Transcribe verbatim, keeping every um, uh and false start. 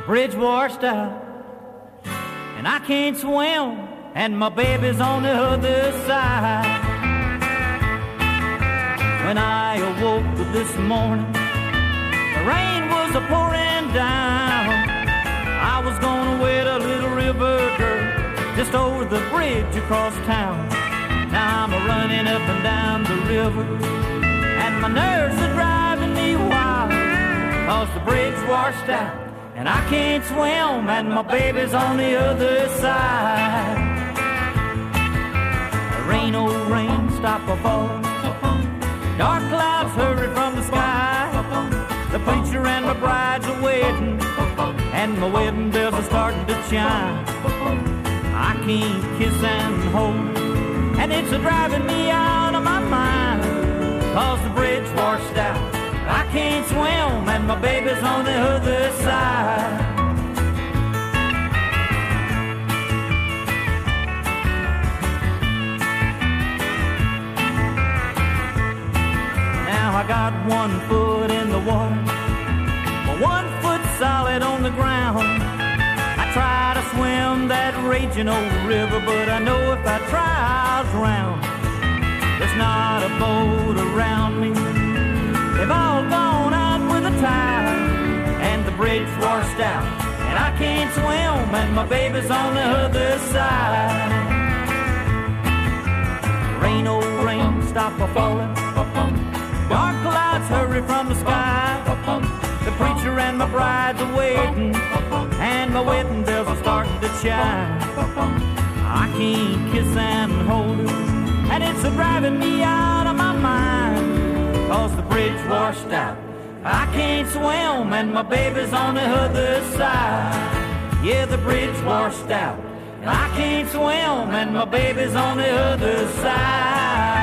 bridge washed out, and I can't swim, and my baby's on the other side. When I awoke this morning, the rain was a-pouring down. I was gonna wade a little river dirt just over the bridge across town. Now I'm a-running up and down the river, and my nerves are driving me wild, 'cause the bridge washed out, and I can't swim, and my baby's on the other side. Rain, oh rain, stop a-falling, dark clouds hurry from the sky. The preacher and my bride's a wedding, and my wedding bells are starting to chime. I can't kiss and hold, and it's a-driving me out of my mind, 'cause the bridge washed out, I can't swim, and my baby's on the other side. Now I got one foot in the water, but one foot solid on the ground. I try to swim that raging old river, but I know if I try I'll drown. There's not a boat around me, they've all gone out with the tide, and the bridge washed out, and I can't swim, and my baby's on the other side. Rain, oh rain, stop a-falling, dark clouds hurry from the sky. The preacher and my bride's a waiting, and my wedding bells are starting to chime. I can't kiss and hold her, and it's a-driving me out of my mind, 'cause the bridge washed out, I can't swim, and my baby's on the other side. Yeah, the bridge washed out, and I can't swim, and my baby's on the other side.